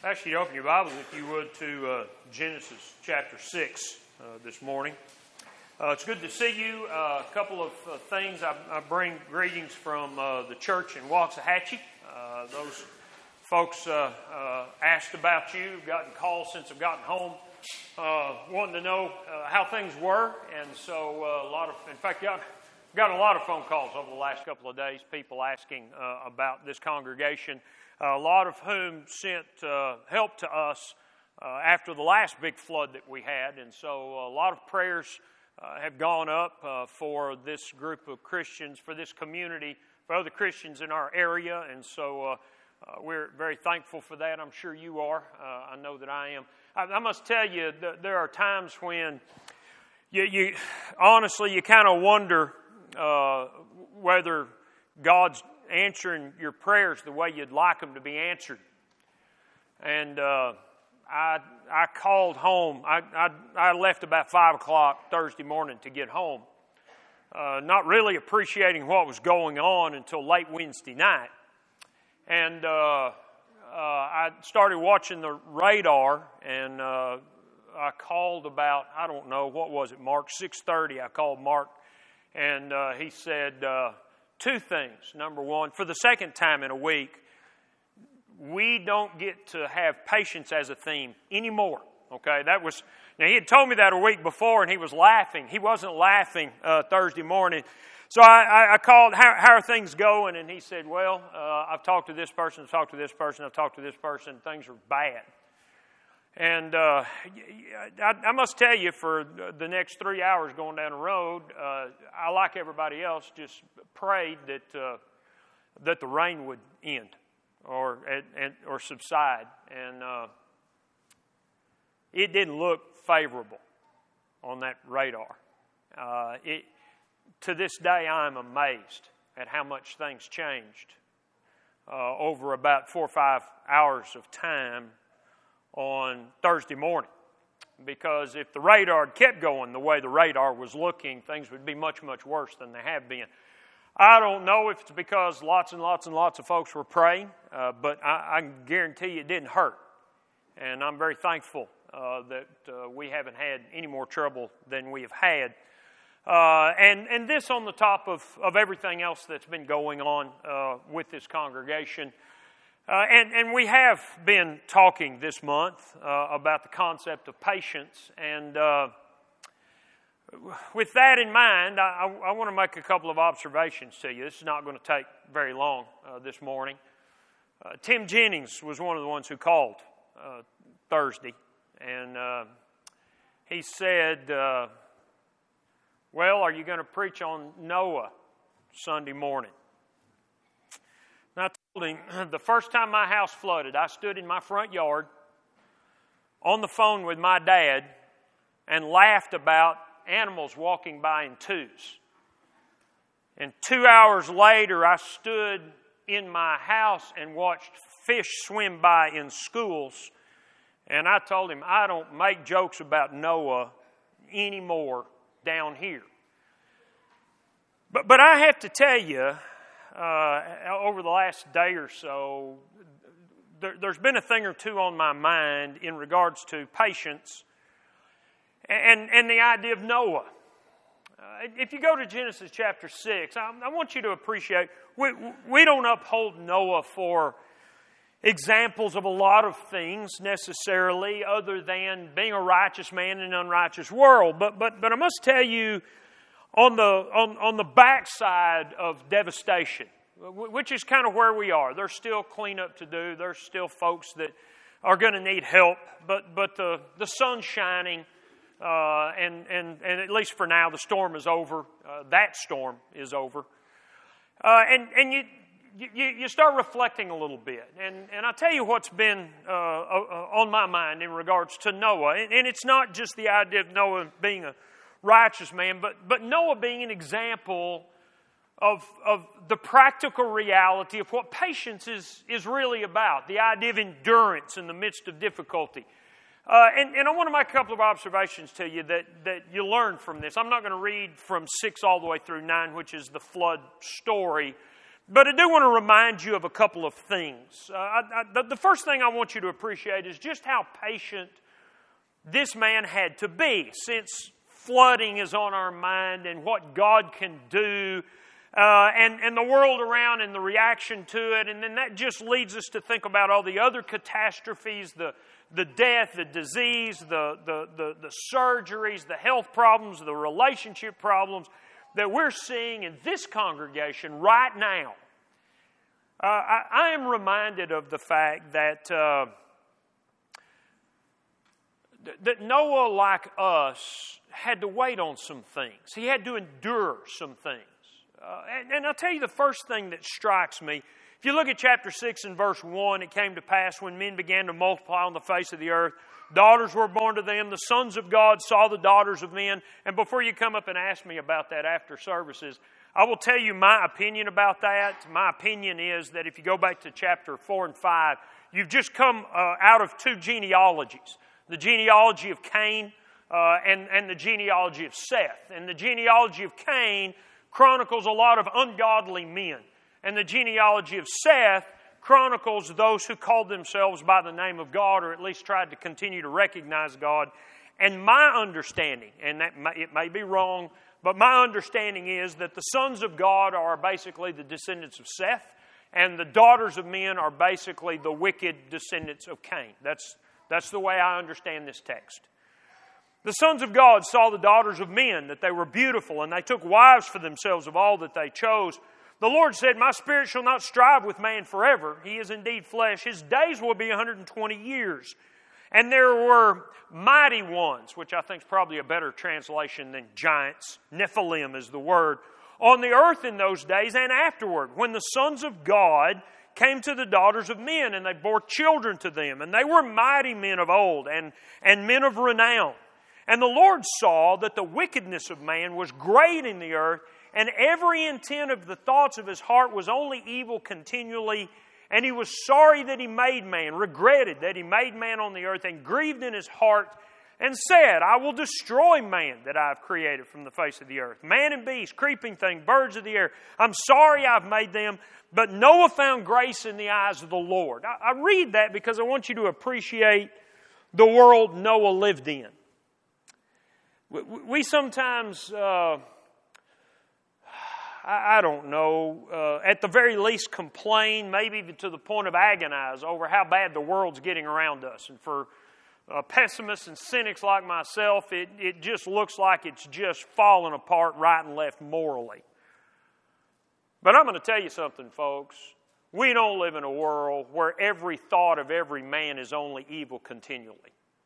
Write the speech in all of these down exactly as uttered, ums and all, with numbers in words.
Actually, you open your Bibles, if you would, to uh, Genesis chapter six uh, this morning. Uh, it's good to see you. Uh, a couple of uh, things. I, I bring greetings from uh, the church in Waxahachie. Uh, those folks uh, uh, asked about you, gotten calls since I've gotten home, uh, wanting to know uh, how things were. And so uh, a lot of, in fact, got, gotten a lot of phone calls over the last couple of days, people asking uh, about this congregation. Uh, a lot of whom sent uh, help to us uh, after the last big flood that we had. And so a lot of prayers uh, have gone up uh, for this group of Christians, for this community, for other Christians in our area. And so uh, uh, we're very thankful for that. I'm sure you are. Uh, I know that I am. I, I must tell you, that there are times when you, you honestly, you kind of wonder uh, whether God's answering your prayers the way you'd like them to be answered. And uh, I I called home. I, I I left about five o'clock Thursday morning to get home, uh, not really appreciating what was going on until late Wednesday night. And uh, uh, I started watching the radar, and uh, I called about, I don't know, what was it, Mark? six thirty, I called Mark, and uh, he said, uh, two things. Number one, for the second time in a week, we don't get to have patience as a theme anymore. Okay, that was, now he had told me that a week before and he was laughing. He wasn't laughing uh, Thursday morning. So I, I, I called, how, how are things going? And he said, well, uh, I've talked to this person, I've talked to this person, I've talked to this person, things are bad. And uh, I, I must tell you, for the next three hours going down the road, uh, I, like everybody else, just prayed that uh, that the rain would end or and, or subside. And uh, it didn't look favorable on that radar. Uh, it, to this day, I'm amazed at how much things changed uh, over about four or five hours of time on Thursday morning, because if the radar had kept going the way the radar was looking, things would be much, much worse than they have been. I don't know if it's because lots and lots and lots of folks were praying, uh, but I, I can guarantee you it didn't hurt. And I'm very thankful uh, that uh, we haven't had any more trouble than we have had. Uh, and, and this on the top of, of everything else that's been going on uh, with this congregation. Uh, and, and we have been talking this month uh, about the concept of patience. And uh, with that in mind, I, I, I want to make a couple of observations to you. This is not going to take very long uh, this morning. Uh, Tim Jennings was one of the ones who called uh, Thursday. And uh, he said, uh, well, are you going to preach on Noah Sunday morning? And I told him, the first time my house flooded, I stood in my front yard on the phone with my dad and laughed about animals walking by in twos. And two hours later, I stood in my house and watched fish swim by in schools. And I told him, I don't make jokes about Noah anymore down here. But, but I have to tell you, Uh, over the last day or so, there, there's been a thing or two on my mind in regards to patience and, and the idea of Noah. Uh, if you go to Genesis chapter six, I, I want you to appreciate, we, we don't uphold Noah for examples of a lot of things necessarily other than being a righteous man in an unrighteous world. But, but, but I must tell you, On the on, on the backside of devastation, which is kind of where we are. There's still cleanup to do. There's still folks that are going to need help. But but the, the sun's shining, uh, and, and, and at least for now, the storm is over. Uh, that storm is over. Uh, and and you, you you start reflecting a little bit. And, and I'll tell you what's been uh, on my mind in regards to Noah. And, and it's not just the idea of Noah being a righteous man, but but Noah being an example of of the practical reality of what patience is is really about, the idea of endurance in the midst of difficulty. Uh, and, and I want to make a couple of observations to you that, that you learn from this. I'm not going to read from six all the way through nine, which is the flood story, But I do want to remind you of a couple of things. Uh, I, I, the, the first thing I want you to appreciate is just how patient this man had to be, since flooding is on our mind and what God can do, uh, and, and the world around and the reaction to it. And then that just leads us to think about all the other catastrophes, the, the death, the disease, the, the, the, the surgeries, the health problems, the relationship problems that we're seeing in this congregation right now. Uh, I, I am reminded of the fact that uh, that Noah, like us, had to wait on some things. He had to endure some things. Uh, and, and I'll tell you the first thing that strikes me. If you look at chapter six and verse one, it came to pass when men began to multiply on the face of the earth, daughters were born to them, the sons of God saw the daughters of men. And before you come up and ask me about that after services, I will tell you my opinion about that. My opinion is that if you go back to chapter four and five, you've just come uh, out of two genealogies. The genealogy of Cain uh, and, and the genealogy of Seth. And the genealogy of Cain chronicles a lot of ungodly men. And the genealogy of Seth chronicles those who called themselves by the name of God, or at least tried to continue to recognize God. And my understanding, and that may, it may be wrong, but my understanding is that the sons of God are basically the descendants of Seth, and the daughters of men are basically the wicked descendants of Cain. That's, that's the way I understand this text. The sons of God saw the daughters of men, that they were beautiful, and they took wives for themselves of all that they chose. The Lord said, my spirit shall not strive with man forever. He is indeed flesh. His days will be one hundred twenty years. And there were mighty ones, which I think is probably a better translation than giants. Nephilim is the word. On the earth in those days and afterward, when the sons of God came to the daughters of men, and they bore children to them. And they were mighty men of old, and, and men of renown. And the Lord saw that the wickedness of man was great in the earth, and every intent of the thoughts of his heart was only evil continually. And he was sorry that he made man, regretted that he made man on the earth, and grieved in his heart, and said, I will destroy man that I have created from the face of the earth. Man and beast, creeping thing, birds of the air. I'm sorry I've made them. But Noah found grace in the eyes of the Lord. I, I read that because I want you to appreciate the world Noah lived in. We, we sometimes... Uh, I don't know, uh, at the very least complain, maybe to the point of agonize over how bad the world's getting around us. And for uh, pessimists and cynics like myself, it, it just looks like it's just falling apart right and left morally. But I'm going to tell you something, folks. We don't live in a world where every thought of every man is only evil continually.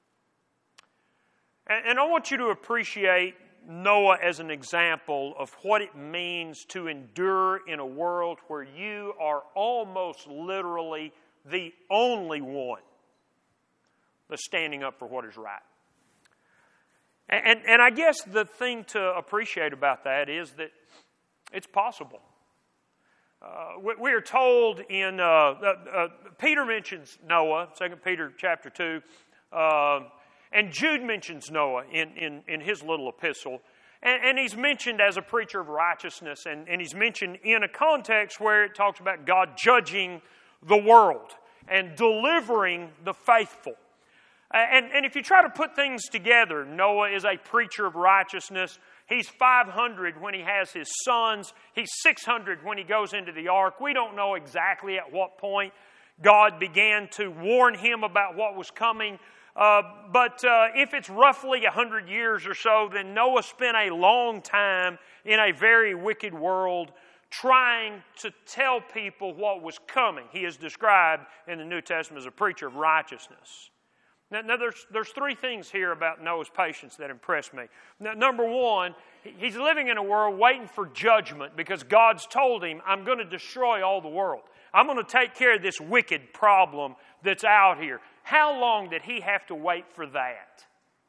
And, and I want you to appreciate Noah as an example of what it means to endure in a world where you are almost literally the only one that's standing up for what is right. And, and, and I guess the thing to appreciate about that is that it's possible. Uh, we, we are told in, uh, uh, uh, Peter mentions Noah, Second Peter chapter two, uh, and Jude mentions Noah in, in, in his little epistle. And, and he's mentioned as a preacher of righteousness. And, and he's mentioned in a context where it talks about God judging the world and delivering the faithful. Uh, and, and if you try to put things together, Noah is a preacher of righteousness. He's five hundred when he has his sons. He's six hundred when he goes into the ark. We don't know exactly at what point God began to warn him about what was coming. Uh, but uh, if it's roughly one hundred years or so, then Noah spent a long time in a very wicked world trying to tell people what was coming. He is described in the New Testament as a preacher of righteousness. Now, now there's, there's three things here about Noah's patience that impress me. Now, number one, he's living in a world waiting for judgment because God's told him, I'm going to destroy all the world. I'm going to take care of this wicked problem that's out here. How long did he have to wait for that?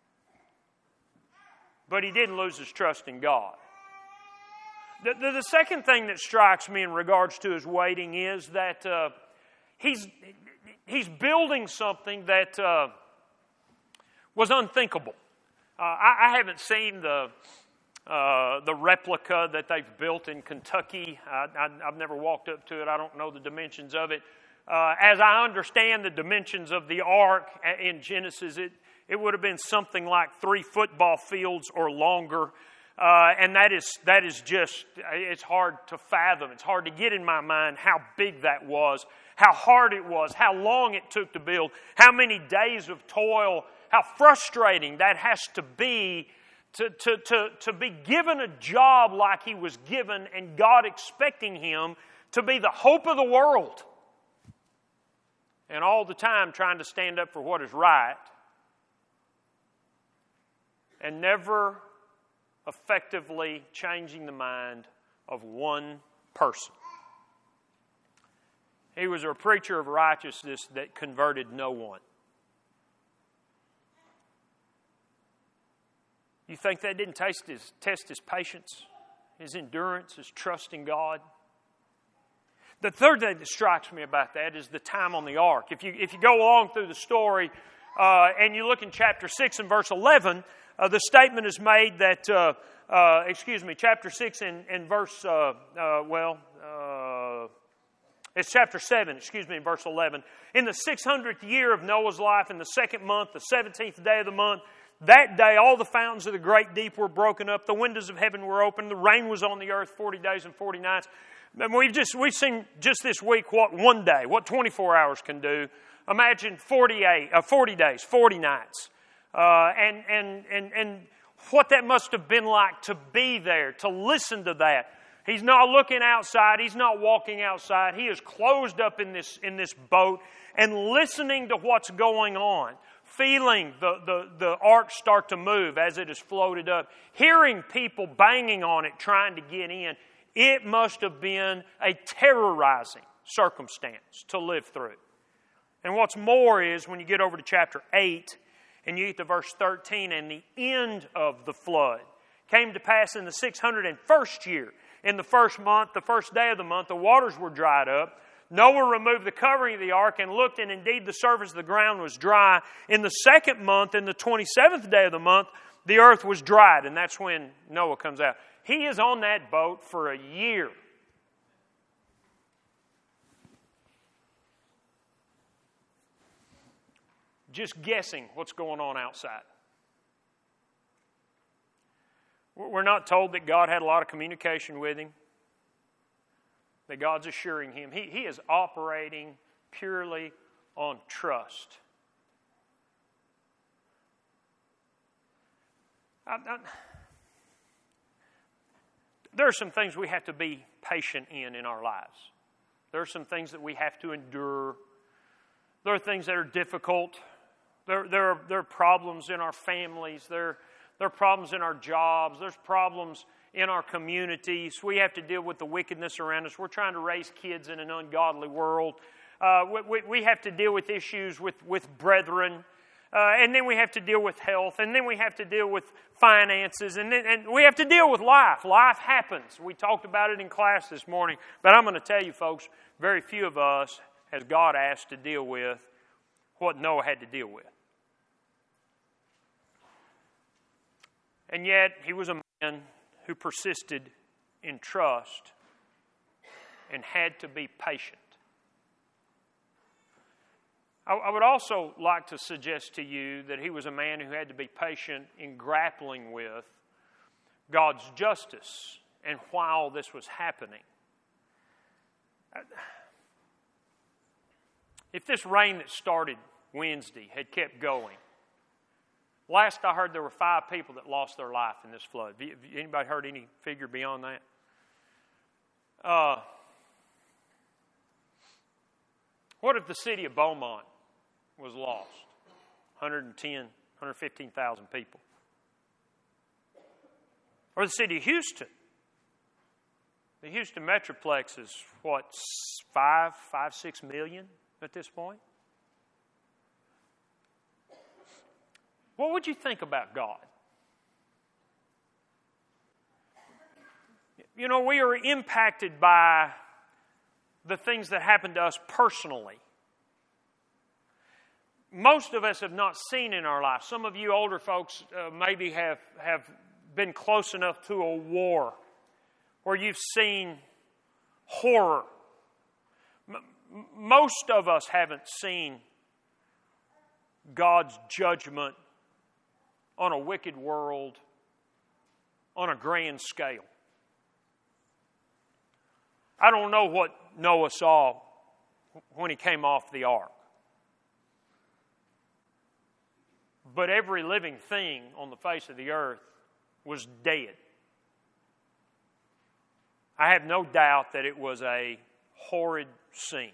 But he didn't lose his trust in God. The, the, the second thing that strikes me in regards to his waiting is that uh, he's, he's building something that uh, was unthinkable. Uh, I, I haven't seen the uh, the replica that they've built in Kentucky. I, I, I've never walked up to it. I don't know the dimensions of it. Uh, as I understand the dimensions of the ark in Genesis, it, it would have been something like three football fields or longer. Uh, and that is that is just, it's hard to fathom. It's hard to get in my mind how big that was, how hard it was, how long it took to build, how many days of toil, how frustrating that has to be to, to, to, to be given a job like he was given and God expecting him to be the hope of the world. And all the time trying to stand up for what is right and never effectively changing the mind of one person. He was a preacher of righteousness that converted no one. You think that didn't taste his, test his patience, his endurance, his trust in God? The third thing that strikes me about that is the time on the ark. If you if you go along through the story uh, and you look in chapter six and verse eleven, uh, the statement is made that, uh, uh, excuse me, chapter six and, and verse, uh, uh, well, uh, it's chapter seven, excuse me, verse eleven. In the six hundredth year of Noah's life, in the second month, the seventeenth day of the month, that day all the fountains of the great deep were broken up, the windows of heaven were opened, the rain was on the earth forty days and forty nights. And we've just we've seen just this week what one day, what twenty-four hours can do. Imagine forty-eight, uh, forty days, forty nights, uh, and and and and what that must have been like to be there, to listen to that. He's not looking outside. He's not walking outside. He is closed up in this in this boat and listening to what's going on, feeling the the the ark start to move as it is floated up, hearing people banging on it trying to get in. It must have been a terrorizing circumstance to live through. And what's more is when you get over to chapter eight and you get to verse thirteen, and the end of the flood came to pass in the six hundred first year. In the first month, the first day of the month, the waters were dried up. Noah removed the covering of the ark and looked, and indeed the surface of the ground was dry. In the second month, in the twenty-seventh day of the month, the earth was dried. And that's when Noah comes out. He is on that boat for a year. Just guessing what's going on outside. We're not told that God had a lot of communication with him, that God's assuring him. He, he is operating purely on trust. I, I, There are some things we have to be patient in in our lives. There are some things that we have to endure. There are things that are difficult. There, there, are, there are problems in our families. There, there are problems in our jobs. There's problems in our communities. We have to deal with the wickedness around us. We're trying to raise kids in an ungodly world. Uh, we, we have to deal with issues with, with brethren. Uh, and then we have to deal with health, and then we have to deal with finances, and then and we have to deal with life. Life happens. We talked about it in class this morning, but I'm going to tell you, folks, very few of us has God asked to deal with what Noah had to deal with. And yet, he was a man who persisted in trust and had to be patient. I would also like to suggest to you that he was a man who had to be patient in grappling with God's justice and why all this was happening. If this rain that started Wednesday had kept going, last I heard there were five people that lost their life in this flood. Have anybody heard any figure beyond that? Uh, what if the city of Beaumont was lost? one hundred ten, one hundred fifteen thousand people. Or the city of Houston. The Houston Metroplex is, what, five, five, six million at this point? What would you think about God? You know, we are impacted by the things that happen to us personally. Most of us have not seen in our life. Some of you older folks uh, maybe have, have been close enough to a war where you've seen horror. M- most of us haven't seen God's judgment on a wicked world on a grand scale. I don't know what Noah saw when he came off the ark. But every living thing on the face of the earth was dead. I have no doubt that it was a horrid scene.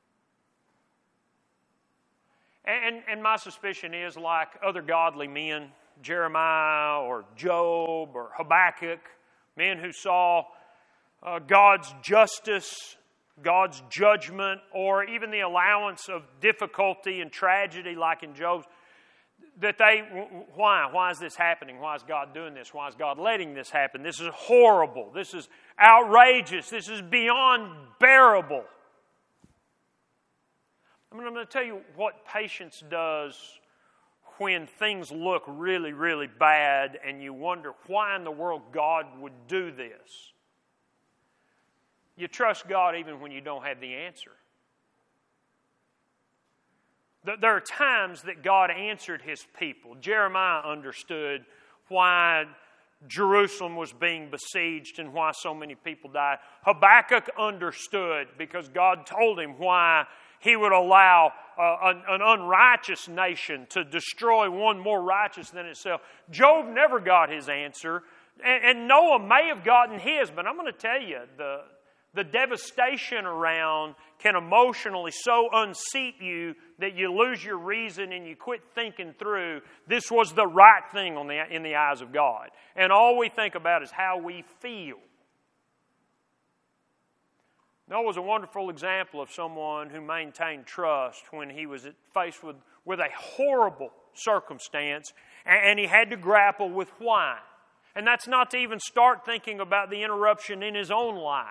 And, and my suspicion is, like other godly men, Jeremiah or Job or Habakkuk, men who saw uh, God's justice, God's judgment, or even the allowance of difficulty and tragedy like in Job's, that they, why? Why is this happening? Why is God doing this? Why is God letting this happen? This is horrible. This is outrageous. This is beyond bearable. I mean, I'm going to tell you what patience does when things look really, really bad and you wonder why in the world God would do this. You trust God even when you don't have the answer. There are times that God answered His people. Jeremiah understood why Jerusalem was being besieged and why so many people died. Habakkuk understood because God told him why He would allow uh, an, an unrighteous nation to destroy one more righteous than itself. Job never got his answer, and, and Noah may have gotten his, but I'm going to tell you, the, the devastation around can emotionally so unseat you that you lose your reason and you quit thinking through, this was the right thing on the, in the eyes of God. And all we think about is how we feel. Noah was a wonderful example of someone who maintained trust when he was faced with, with a horrible circumstance and he had to grapple with why. And that's not to even start thinking about the interruption in his own life.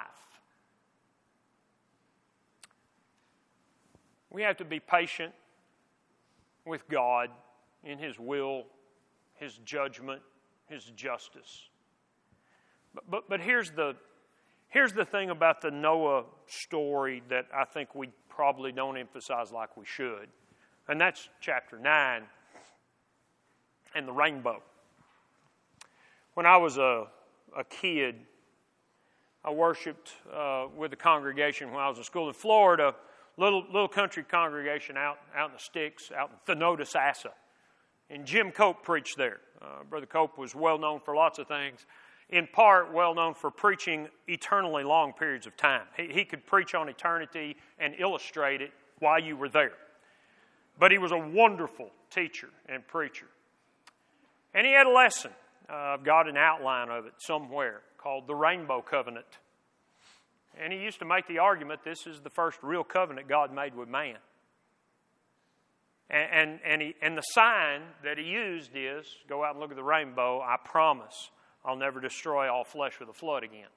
We have to be patient with God in His will, His judgment, His justice. But, but, but here's the here's the thing about the Noah story that I think we probably don't emphasize like we should. And that's chapter nine and the rainbow. When I was a, a kid, I worshiped uh, with a congregation when I was in school in Florida. Little little country congregation out, out in the sticks, out in Thanodisassa. And Jim Cope preached there. Uh, Brother Cope was well known for lots of things. In part, well known for preaching eternally long periods of time. He, he could preach on eternity and illustrate it while you were there. But he was a wonderful teacher and preacher. And he had a lesson. Uh, I've got an outline of it somewhere called the Rainbow Covenant. And he used to make the argument this is the first real covenant God made with man. And, and, and, he, and the sign that he used is, go out and look at the rainbow, I promise I'll never destroy all flesh with a flood again.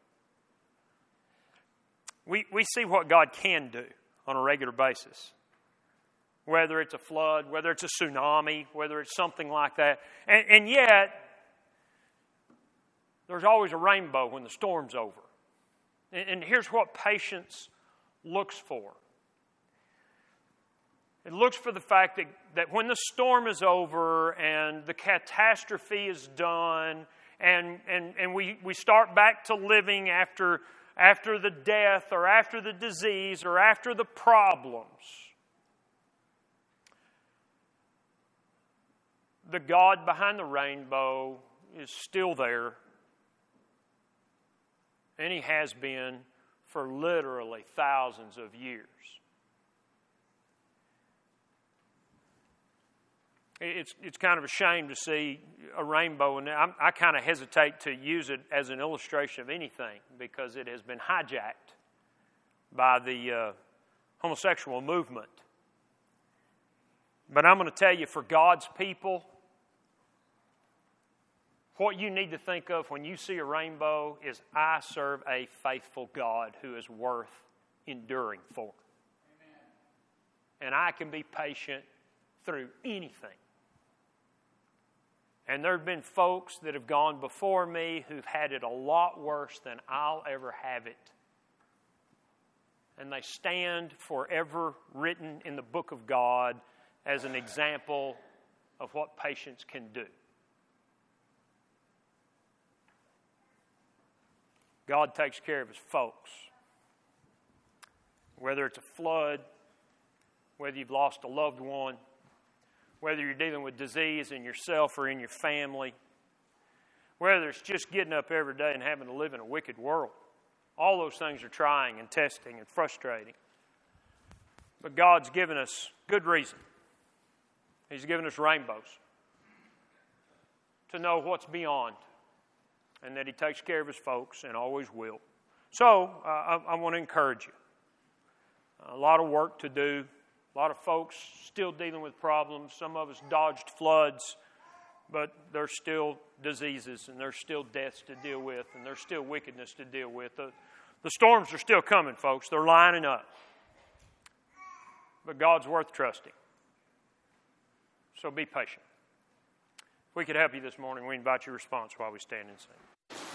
We, we see what God can do on a regular basis. Whether it's a flood, whether it's a tsunami, whether it's something like that. And, and yet, there's always a rainbow when the storm's over. And here's what patience looks for. It looks for the fact that, that when the storm is over and the catastrophe is done and, and, and we, we start back to living after, after the death or after the disease or after the problems, the God behind the rainbow is still there. And He has been for literally thousands of years. It's it's kind of a shame to see a rainbow, and I, I kind of hesitate to use it as an illustration of anything because it has been hijacked by the uh, homosexual movement. But I'm going to tell you, for God's people, what you need to think of when you see a rainbow is, I serve a faithful God who is worth enduring for. Amen. And I can be patient through anything. And there have been folks that have gone before me who've had it a lot worse than I'll ever have it. And they stand forever written in the book of God as an example of what patience can do. God takes care of His folks. Whether it's a flood, whether you've lost a loved one, whether you're dealing with disease in yourself or in your family, whether it's just getting up every day and having to live in a wicked world. All those things are trying and testing and frustrating. But God's given us good reason. He's given us rainbows to know what's beyond, and that He takes care of His folks and always will. So, uh, I, I want to encourage you. A lot of work to do. A lot of folks still dealing with problems. Some of us dodged floods, but there's still diseases and there's still deaths to deal with and there's still wickedness to deal with. The, the storms are still coming, folks. They're lining up. But God's worth trusting. So be patient. If we could help you this morning, we invite your response while we stand and sing.